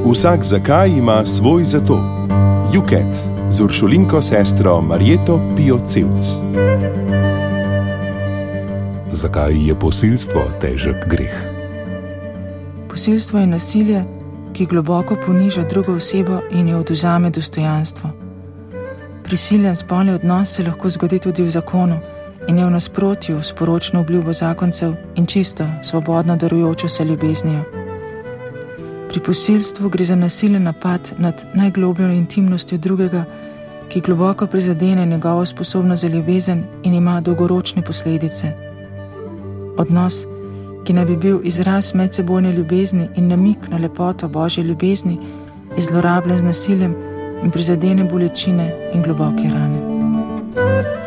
Vsak zakaj ima svoj zato. Juket z Uršulinko sestro Marjeto Pio-Cevc. Zakaj je posilstvo težek greh? Posilstvo je nasilje, ki globoko poniža drugo osebo in jo odvzame dostojanstvo. Prisiljen spolni odnos se lahko zgodi tudi v zakonu in je v nasprotju s poročno obljubo zakoncev in čisto, svobodno darujočo se ljubeznijo. Pri posilstvu gre za nasilen napad nad najglobljo intimnostjo drugega, ki globoko prizadene njegovo sposobnost za ljubezen in ima dolgoročne posledice. Odnos, ki naj bi bil izraz medsebojne ljubezni in namik na lepoto Božje ljubezni, je zlorabljen z nasiljem in prizadene bolečine in globoke rane.